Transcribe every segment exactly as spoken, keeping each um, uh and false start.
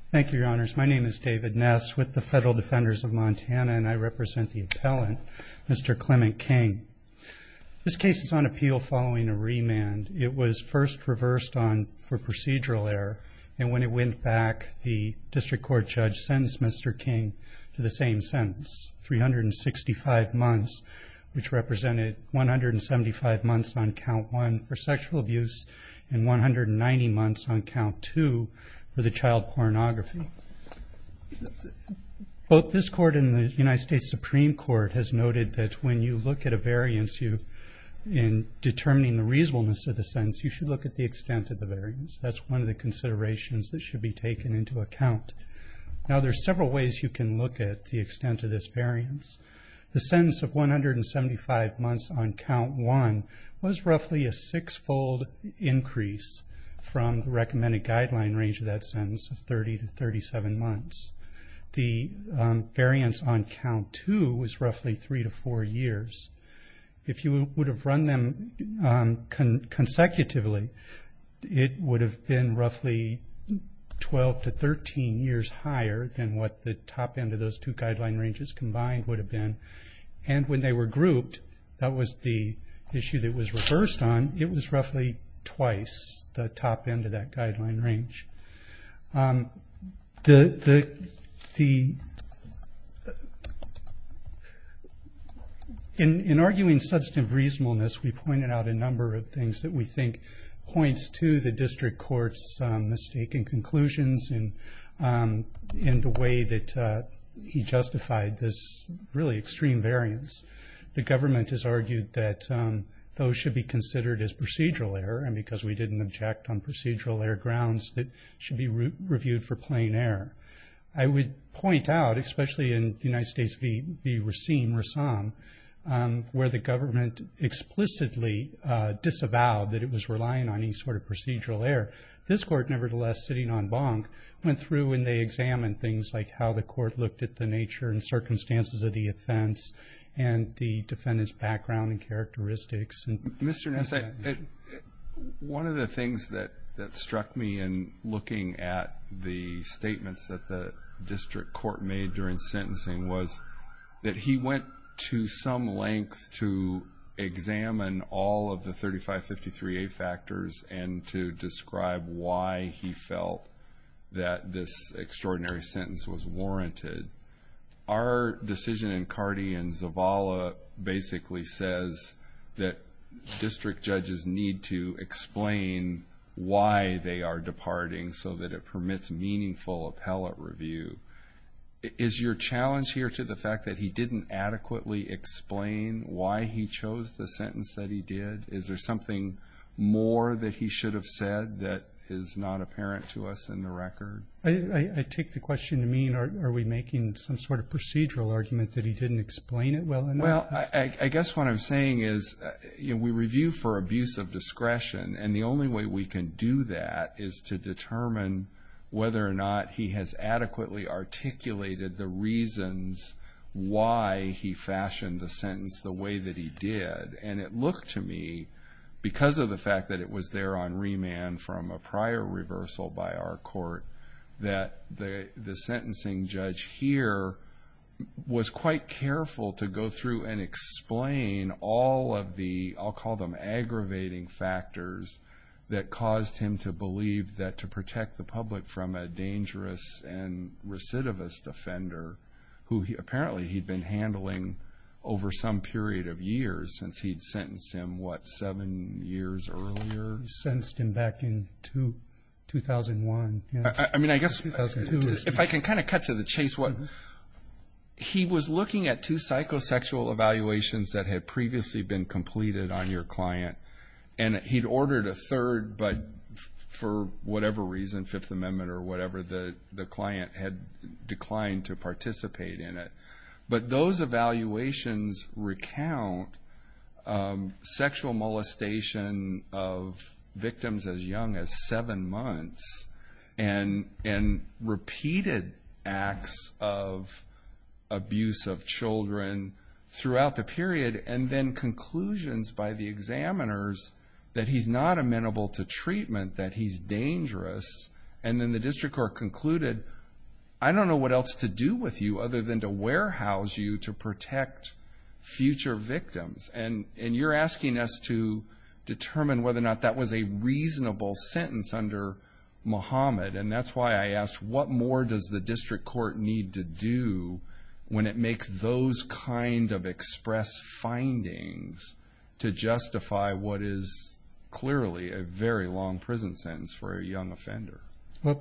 Thank you, Your Honors. My name is David Ness with the Federal Defenders of Montana, and I represent the appellant, Mister Clement King. This case is on appeal following a remand. It was first reversed on for procedural error, and when it went back, the district court judge sentenced Mister King to the same sentence, three hundred sixty-five months, which represented one hundred seventy-five months on count one for sexual abuse and one hundred ninety months on count two for the child pornography. Both this court and the United States Supreme Court has noted that when you look at a variance, you, in determining the reasonableness of the sentence, you should look at the extent of the variance. That's one of the considerations that should be taken into account. Now, there's several ways you can look at the extent of this variance. The sentence of one hundred seventy-five months on count one was roughly a six-fold increase from the recommended guideline range of that sentence of thirty to thirty-seven months. The um, variance on count two was roughly three to four years. If you would have run them um, con- consecutively, it would have been roughly twelve to thirteen years higher than what the top end of those two guideline ranges combined would have been. And when they were grouped, that was the issue that was reversed on, it was roughly twice the top end of that guideline range. Um, the the the in in arguing substantive reasonableness, we pointed out a number of things that we think points to the district court's um, mistaken conclusions and um, in the way that uh, he justified this really extreme variance. The government has argued that um, those should be considered as procedural error, and because we didn't object on procedural error grounds, that should be re- reviewed for plain error. I would point out, especially in United States v. v. Racine, Rassam, um, where the government explicitly uh, disavowed that it was relying on any sort of procedural error. This court, nevertheless, sitting en banc, went through and they examined things like how the court looked at the nature and circumstances of the offense and the defendant's background and characteristics. And Mister Ness, I, it, one of the things that, that struck me in looking at the statements that the district court made during sentencing was that he went to some length to examine all of the thirty-five fifty-three A factors and to describe why he felt that this extraordinary sentence was warranted. Our decision in Carty and Zavala basically says that district judges need to explain why they are departing so that it permits meaningful appellate review. Is your challenge here to the fact that he didn't adequately explain why he chose the sentence that he did? Is there something more that he should have said that is not apparent to us in the record? I, I, I take the question to mean, are, are we making some sort of procedural argument that he didn't explain it well enough? Well, I, I guess what I'm saying is, uh, you know, we review for abuse of discretion, and the only way we can do that is to determine whether or not he has adequately articulated the reasons why he fashioned the sentence the way that he did. And it looked to me, because of the fact that it was there on remand from a prior reversal by our court, that the the sentencing judge here was quite careful to go through and explain all of the, I'll call them aggravating factors, that caused him to believe that to protect the public from a dangerous and recidivist offender who he, apparently he'd been handling over some period of years since he'd sentenced him, what, seven years earlier? He sentenced him back in two, two thousand one. Yes. I, I mean, I guess two thousand two if I can kind of cut to the chase, what mm-hmm. he was looking at two psychosexual evaluations that had previously been completed on your client, and he'd ordered a third, but f- for whatever reason, Fifth Amendment or whatever, the, the client had declined to participate in it. But those evaluations recount um, sexual molestation of victims as young as seven months and and repeated acts of abuse of children throughout the period, and then conclusions by the examiners that he's not amenable to treatment, that he's dangerous. And then the district court concluded, I don't know what else to do with you other than to warehouse you to protect future victims. And, and you're asking us to determine whether or not that was a reasonable sentence under Muhammad. And that's why I asked, what more does the district court need to do when it makes those kind of express findings to justify what is clearly a very long prison sentence for a young offender? Well,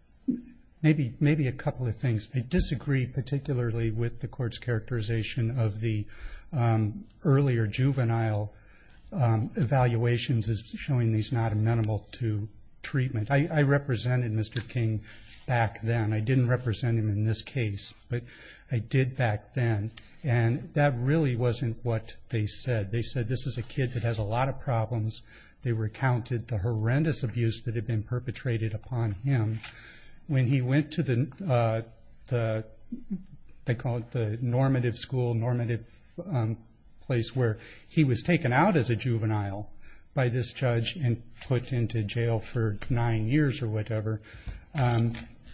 maybe maybe a couple of things. I disagree particularly with the court's characterization of the um, earlier juvenile um, evaluations as showing he's not amenable to treatment. I, I represented Mister King back then. I didn't represent him in this case, but I did back then. And that really wasn't what they said. They said this is a kid that has a lot of problems. They recounted the horrendous abuse that had been perpetrated upon him. When he went to the, uh, the they call it the normative school, normative um, place where he was taken out as a juvenile by this judge and put into jail for nine years or whatever, um,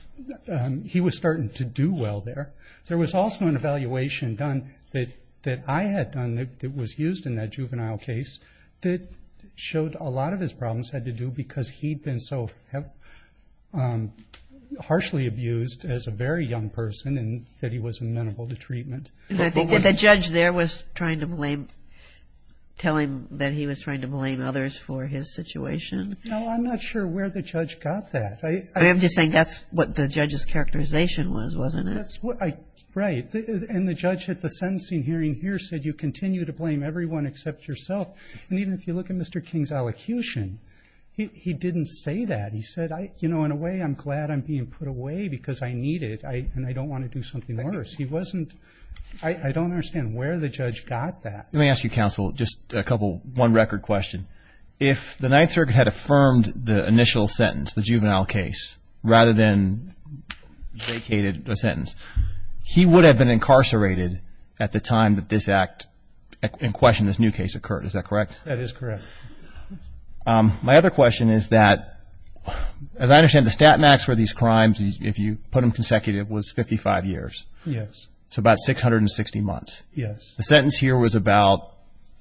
um, he was starting to do well there. There was also an evaluation done that, that I had done that, that was used in that juvenile case that showed a lot of his problems had to do because he'd been so have, um, harshly abused as a very young person and that he was amenable to treatment. And I think that the judge there was trying to blame, tell him that he was trying to blame others for his situation. No, I'm not sure where the judge got that. I, I mean, I'm just saying that's what the judge's characterization was, wasn't it? That's what I, right. The, and the judge at the sentencing hearing here said you continue to blame everyone except yourself. And even if you look at Mister King's allocution, he, he didn't say that. He said, I, you know, in a way, I'm glad I'm being put away because I need it, I, and I don't want to do something worse. He wasn't. I, I don't understand where the judge got that. Let me ask you, counsel, just a couple, one record question. If the Ninth Circuit had affirmed the initial sentence, the juvenile case, rather than vacated a sentence, he would have been incarcerated at the time that this act in question, this new case, occurred. Is that correct? That is correct. Um, my other question is that, as I understand, the stat max for these crimes, if you put them consecutive, was fifty-five years. Yes. It's about six hundred sixty months. Yes. The sentence here was about,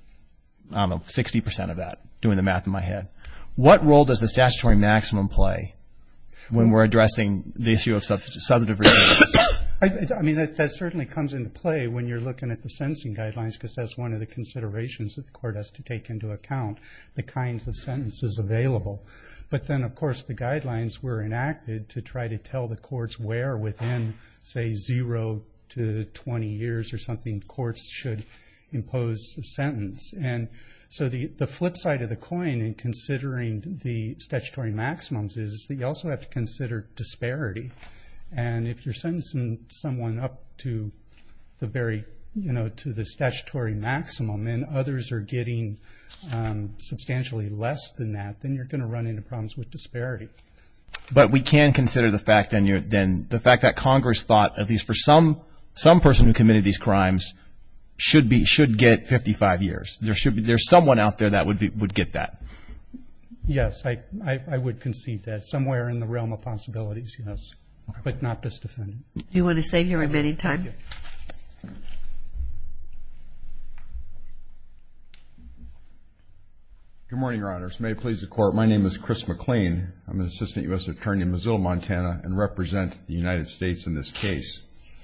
I don't know, sixty percent of that, doing the math in my head. What role does the statutory maximum play when we're addressing the issue of sub- substantive review? I, I mean, that, that certainly comes into play when you're looking at the sentencing guidelines because that's one of the considerations that the court has to take into account, the kinds of sentences available. But then, of course, the guidelines were enacted to try to tell the courts where within, say, zero to twenty years or something, courts should impose a sentence. And so the, the flip side of the coin in considering the statutory maximums is that you also have to consider disparity. And if you're sentencing someone up to the very, you know, to the statutory maximum and others are getting um, substantially less than that, then you're going to run into problems with disparity. But we can consider the fact then, you're, then the fact that Congress thought, at least for some some person who committed these crimes, should be should get fifty-five years. There should be there's someone out there that would be would get that. Yes, I, I, I would concede that somewhere in the realm of possibilities, yes, but not this defendant. Do you want to save your remaining time? Good morning, Your Honors. May it please the Court, my name is Chris McLean. I'm an Assistant U S Attorney in Missoula, Montana, and represent the United States in this case.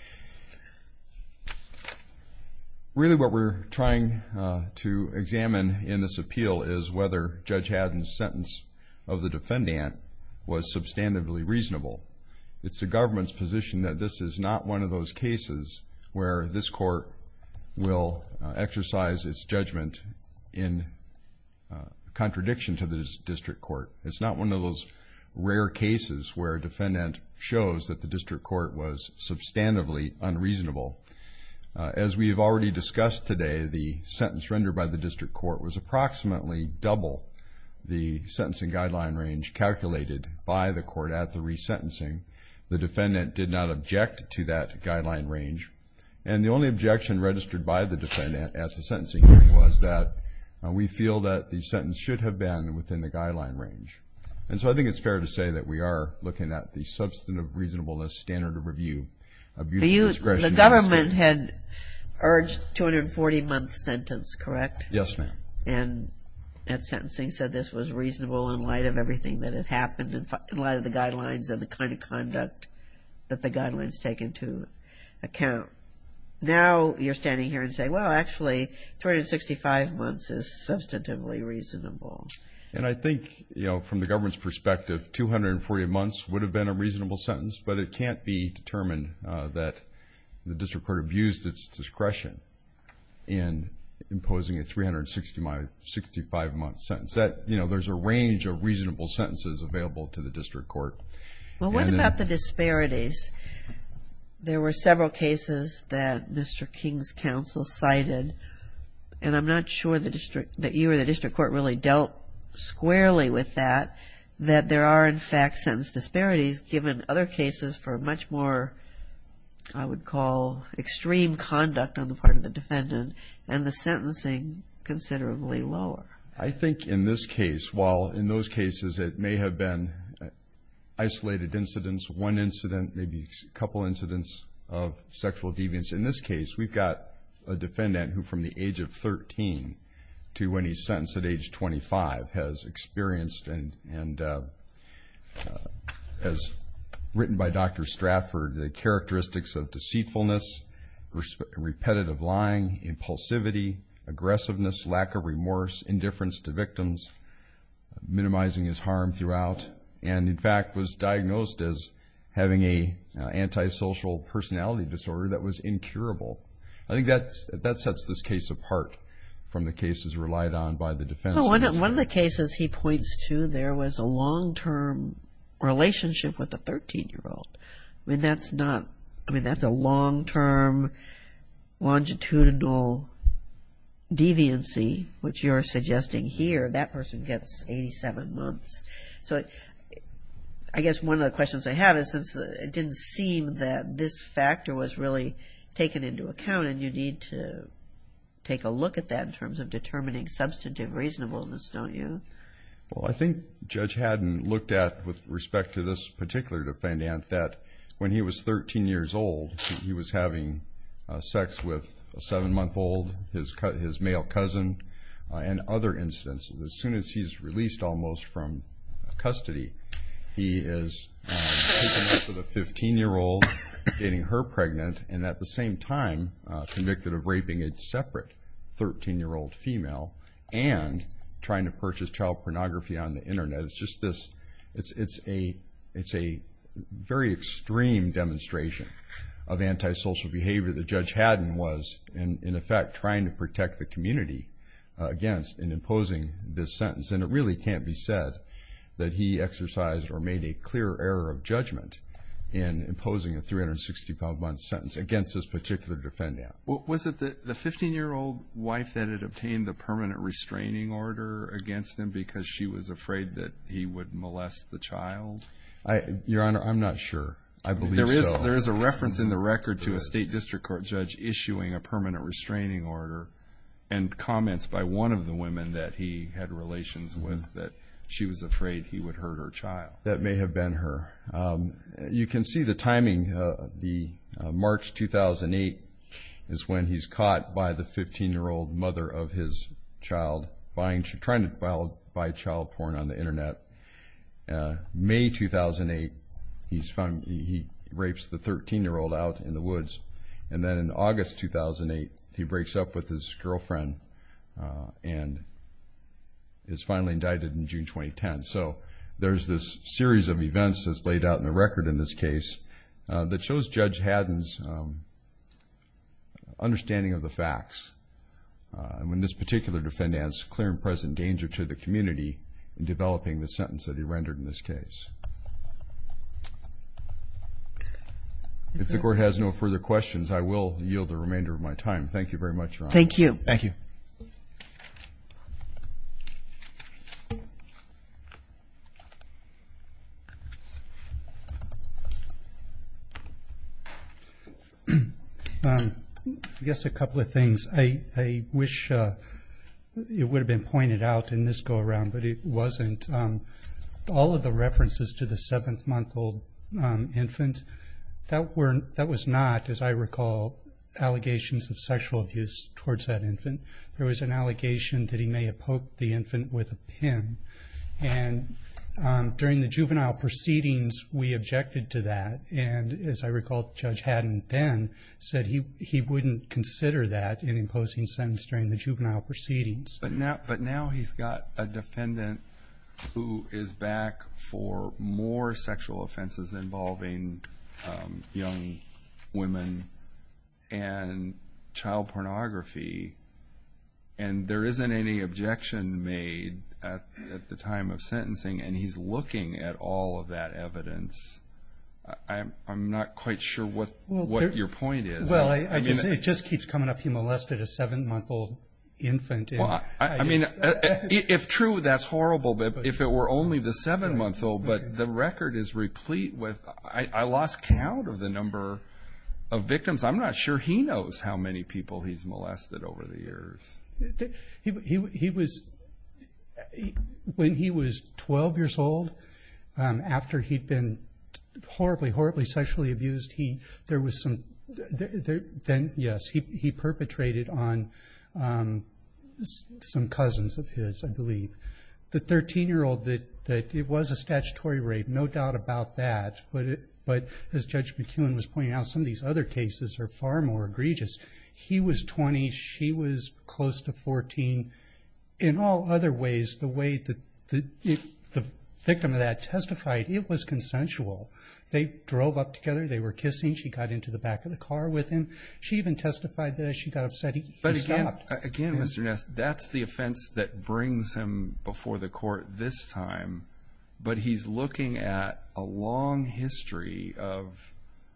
Really what we're trying uh, to examine in this appeal is whether Judge Haddon's sentence of the defendant was substantively reasonable. It's the government's position that this is not one of those cases where this court will uh, exercise its judgment in uh, contradiction to the district court. It's not one of those rare cases where a defendant shows that the district court was substantively unreasonable. Uh, as we have already discussed today, the sentence rendered by the district court was approximately double the sentencing guideline range calculated by the court at the resentencing. The defendant did not object to that guideline range, and the only objection registered by the defendant at the sentencing hearing was that uh, we feel that the sentence should have been within the guideline range. And so I think it's fair to say that we are looking at the substantive reasonableness standard of review. Abuse But you, of discretion. the government had urged two hundred forty month sentence, correct? Yes, ma'am. And at sentencing said this was reasonable in light of everything that had happened, in, in light of the guidelines and the kind of conduct that the guidelines take into account. Now you're standing here and saying, well, actually, two hundred sixty-five months is substantively reasonable. And I think, you know, from the government's perspective, two hundred forty months would have been a reasonable sentence, but it can't be determined uh, that the district court abused its discretion in imposing a three hundred sixty-five month sentence. That, you know, there's a range of reasonable sentences available to the district court. Well, what And about then, the disparities? There were several cases that Mister King's counsel cited, and I'm not sure the district that you or the district court really dealt squarely with that, that there are in fact sentence disparities given other cases for much more, I would call, extreme conduct on the part of the defendant, and the sentencing considerably lower. I think in this case, while in those cases it may have been isolated incidents, one incident, maybe a couple incidents of sexual deviance, in this case we've got a defendant who from the age of thirteen to when he's sentenced at age twenty-five has experienced and, and uh, uh, as written by Doctor Stratford, the characteristics of deceitfulness, repetitive lying, impulsivity, aggressiveness, lack of remorse, indifference to victims, minimizing his harm throughout, and in fact was diagnosed as having a uh, antisocial personality disorder that was incurable. I think that's, that sets this case apart from the cases relied on by the defense. Well, one of, one of the cases he points to, there was a long-term relationship with a thirteen-year-old. I mean, that's not, I mean, that's a long-term longitudinal deviancy, which you're suggesting here. That person gets eighty-seven months. So I guess one of the questions I have is, since it didn't seem that this factor was really taken into account, and you need to take a look at that in terms of determining substantive reasonableness, don't you? Well, I think Judge Haddon looked at, with respect to this particular defendant, that when he was thirteen years old, he was having uh, sex with a seven-month-old, his co- his male cousin, uh, and other instances. As soon as he's released almost from custody, he is um, taken up with a fifteen-year-old, getting her pregnant, and at the same time uh, convicted of raping a separate thirteen-year-old female and trying to purchase child pornography on the internet. It's just this, it's it's a it's a very extreme demonstration of antisocial behavior that Judge Haddon was, in, in effect, trying to protect the community uh, against in imposing this sentence. And it really can't be said that he exercised or made a clear error of judgment in imposing a three hundred sixty-five month sentence against this particular defendant. Well, was it the, the fifteen-year-old wife that had obtained the permanent restraining order against him because she was afraid that he would molest the child? I, Your Honor, I'm not sure. I believe there is, so. There is a reference in the record to a state district court judge issuing a permanent restraining order, and comments by one of the women that he had relations mm-hmm. with that she was afraid he would hurt her child. That may have been her. Um, you can see the timing. Uh, the uh, March two thousand eight is when he's caught by the fifteen-year-old mother of his child buying, trying to buy, buy child porn on the internet. Uh, May two thousand eight, he's found he, he rapes the thirteen-year-old out in the woods, and then in August two thousand eight, he breaks up with his girlfriend uh, and is finally indicted in June twenty ten. So there's this series of events that's laid out in the record in this case uh, that shows Judge Haddon's um, understanding of the facts. Uh, and when this particular defendant's clear and present danger to the community in developing the sentence that he rendered in this case. If the court has no further questions, I will yield the remainder of my time. Thank you very much, Your Honor. Thank you. Thank you. Um, I guess a couple of things. I, I wish uh, it would have been pointed out in this go-around, but it wasn't. Um, all of the references to the seventh-month-old um, infant, that were that was not, as I recall, allegations of sexual abuse towards that infant. There was an allegation that he may have poked the infant with a pin. And um, during the juvenile proceedings, we objected to that. And as I recall, Judge Haddon then said he, he wouldn't consider that in imposing sentence during the juvenile proceedings. But now, but now he's got a defendant who is back for more sexual offenses involving um, young women and child pornography, and there isn't any objection made at, at the time of sentencing, and he's looking at all of that evidence. I, I'm, I'm not quite sure what Well, what there- your point is. Well, I, I, I mean, just, it just keeps coming up. He molested a seven-month-old infant. And Well, I, I mean, just- uh, uh, if true, that's horrible. But if it were only the seven-month-old, but the record is replete with, I, I lost count of the number of victims. I'm not sure he knows how many people he's molested over the years. He, he, he was, he, when he was twelve years old, um, after he'd been horribly, horribly sexually abused, he, there was some, there, there, then, yes, he, he perpetrated on um, s- some cousins of his, I believe. The thirteen-year-old, that, that it was a statutory rape, no doubt about that, but it, but as Judge McEwen was pointing out, some of these other cases are far more egregious. He was twenty, she was close to fourteen. In all other ways, the way that the, it, the victim of that testified, it was consensual. They drove up together, they were kissing, she got into the back of the car with him. She even testified that as she got upset, he, But he again, stopped. uh, again, Mister Ness, that's the offense that brings him before the court this time. But he's looking at a long history of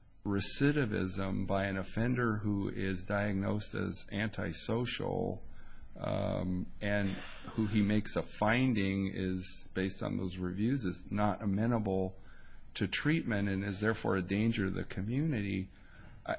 recidivism by an offender who is diagnosed as antisocial, um, and who he makes a finding is, based on those reviews, is not amenable to treatment and is therefore a danger to the community. I,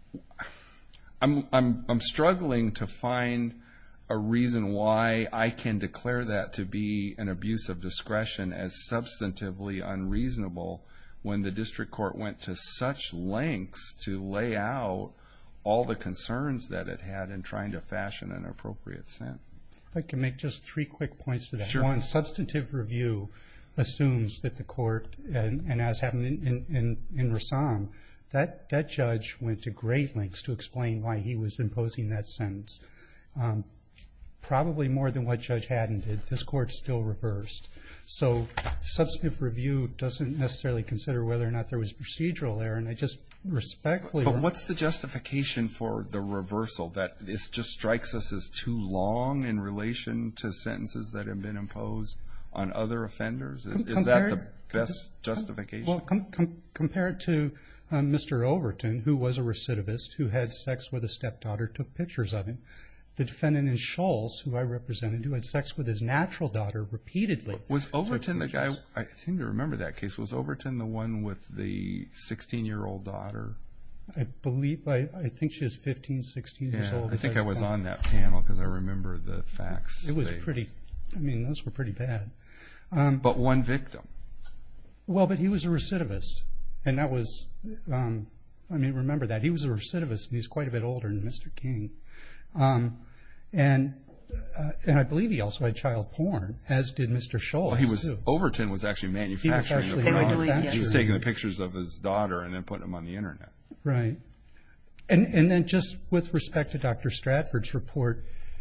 I'm, I'm, I'm struggling to find a reason why I can declare that to be an abuse of discretion as substantively unreasonable when the district court went to such lengths to lay out all the concerns that it had in trying to fashion an appropriate sentence. If I can make just three quick points to that. Sure. One, substantive review assumes that the court, and, and as happened in, in, in Rassam, that, that judge went to great lengths to explain why he was imposing that sentence. Um, probably more than what Judge Haddon did. This court still reversed. So substantive review doesn't necessarily consider whether or not there was procedural error, and I just respectfully... But what's the justification for the reversal? That it just strikes us as too long in relation to sentences that have been imposed on other offenders? Is, is that the best justification? Well, com- com- compare it to um, Mister Overton, who was a recidivist, who had sex with a stepdaughter, took pictures of him. The defendant in Schultz, who I represented, who had sex with his natural daughter repeatedly. Was Overton the guy, I seem to remember that case, was Overton the one with the sixteen-year-old daughter? I believe, I, I think she was fifteen, sixteen years Yeah, old. I think as I was recall. on that panel because I remember the facts. It was they- pretty, I mean, those were pretty bad. Um, But one victim. well, but he was a recidivist. And that was, um, I mean, remember that. He was a recidivist, and he's quite a bit older than Mister King. Um, and uh, and I believe he also had child porn, as did Mister Schultz. Well, he was, too. Overton was actually manufacturing actually the They were doing- pornography. yeah. He was taking the pictures of his daughter and then putting them on the internet. Right. And and then just with respect to Doctor Stratford's report,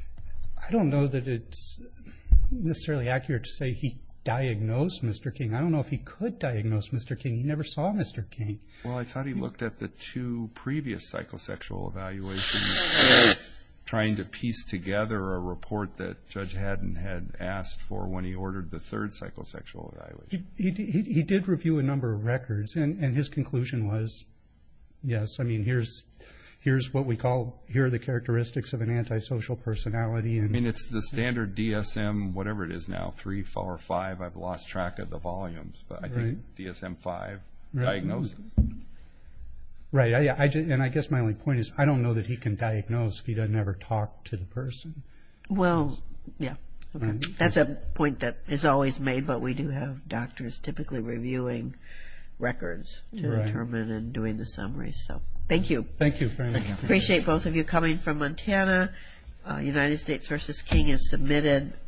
I don't know that it's necessarily accurate to say he diagnosed Mister King. I don't know if he could diagnose Mister King. He never saw Mister King. Well, I thought he looked at the two previous psychosexual evaluations, trying to piece together a report that Judge Haddon had asked for when he ordered the third psychosexual evaluation. He, he, he, he did review a number of records, and, and his conclusion was, yes, I mean, here's here's what we call, here are the characteristics of an antisocial personality. And I mean, it's the standard D S M, whatever it is now, three, four, or five. I've lost track of the volumes, but I think Right. D S M five Right. diagnosis. Right, I, I just, and I guess my only point is, I don't know that he can diagnose if he doesn't ever talk to the person. Well, yeah. Right. That's a point that is always made, but we do have doctors typically reviewing records to Right. determine and doing the summaries. So thank you. Thank you very much. Appreciate both of you coming from Montana. Uh, United States versus King is submitted.